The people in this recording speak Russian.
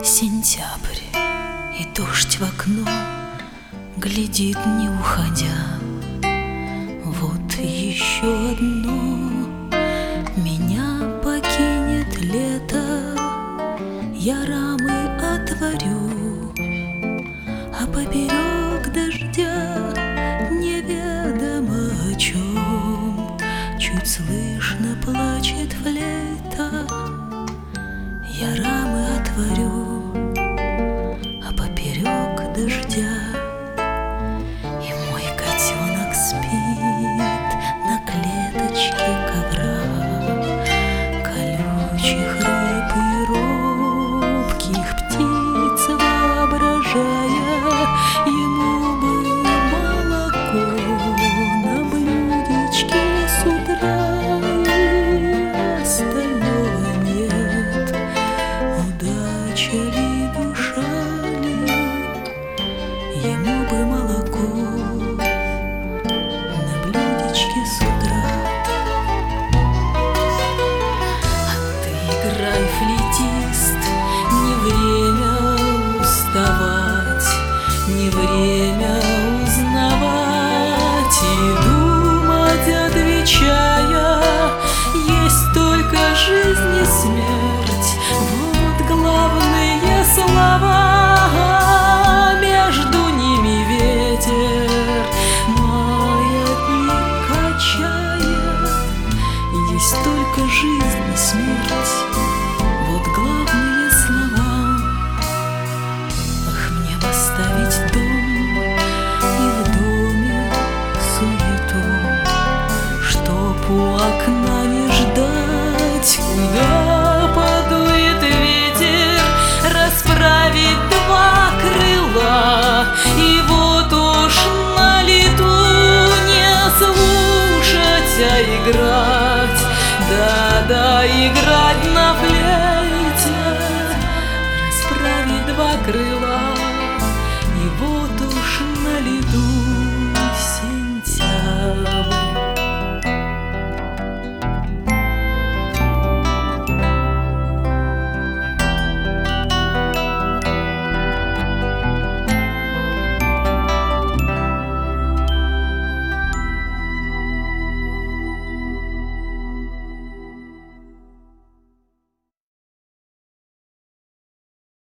Сентябрь, и дождь в окно глядит, не уходя. Вот еще одно меня покинет лето. Я рамы отворю, а поперек дождя неведомо о чем чуть слышно плачет флейта. Я рамы отворю, а поперек дождя и мой котенок спит на клеточке ковра. Колючих рыб и робких птиц воображая, ему бы молоко на блюдечке с утра, и остального нет. Удача ли, душа ли, ему бы молоко на блюдечке с утра. А ты играй, флейтист, не время уставать, не время узнавать и думать, отвечая, есть только жизнь и смерть. Вот главные слова, между ними ветер маятник качает. Есть только жизнь и смерть, вот главные слова. Ах, мне бы оставить дом и в доме суету, чтоб у окна не ждать, куда подует ветер, расправить два крыла, и вот уж на лету не слушать, а играть, да-да, играть.